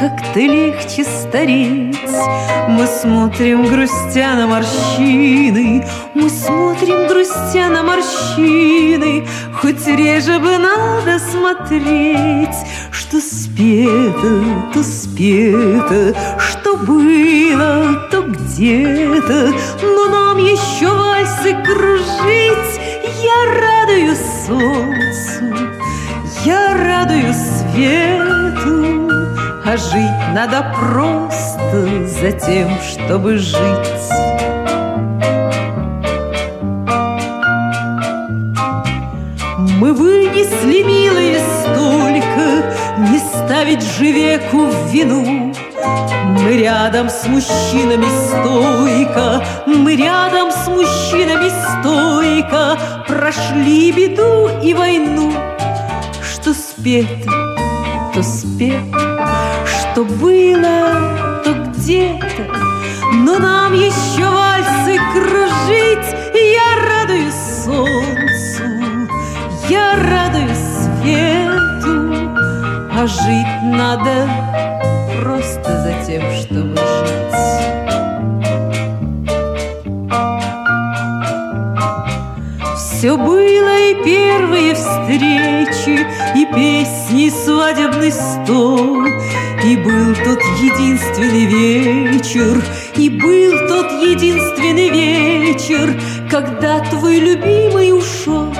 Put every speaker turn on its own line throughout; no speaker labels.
как-то легче стареть. Мы смотрим, грустя на морщины, мы смотрим, грустя на морщины. Хоть реже бы надо смотреть, что спето, то спето, что было, то где-то. Но нам еще вальсы кружить. Я радуюсь солнцу, я радуюсь свету, а жить надо просто за тем, чтобы жить. Мы вынесли, милые, столько, не ставить же веку в вину. Мы рядом с мужчинами стойко, мы рядом с мужчинами стойко прошли беду и войну. Что спето, то спето, что было, то где-то. Но нам еще вальсы кружить. Я радуюсь солнцу, я радуюсь свету, а жить надо просто за тем, чтобы жить. Все было и первые встречи, и песни, и свадебный стол, и был тот единственный вечер, и был тот единственный вечер, когда твой любимый ушел.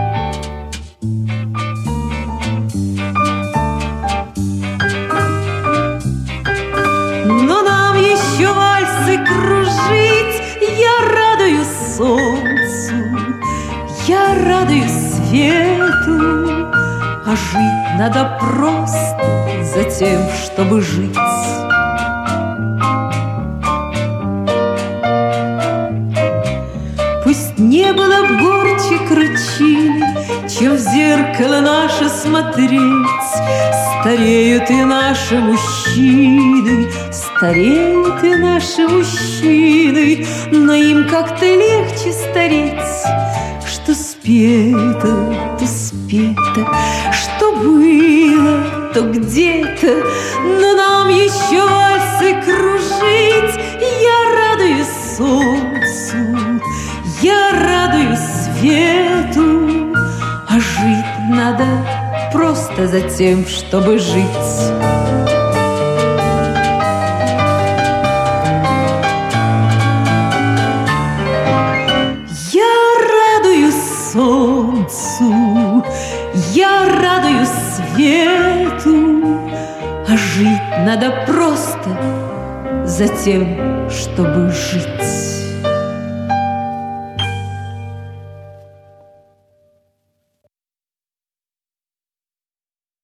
Но нам еще вальсы кружить. Я радуюсь солнцу, я радуюсь свету, а жить надо просто за тем, чтобы жить. Пусть не было б горче кручины, чем в зеркало наше смотреть. Стареют и наши мужчины, стареют и наши мужчины, но им как-то легче стареть. Что спето, то спето, что было, то где-то. Но нам еще вальсы кружить. Я радуюсь солнцу, я радуюсь свету, а жить надо просто за тем, чтобы жить. Солнцу, я радуюсь свету, а жить надо просто за тем, чтобы жить.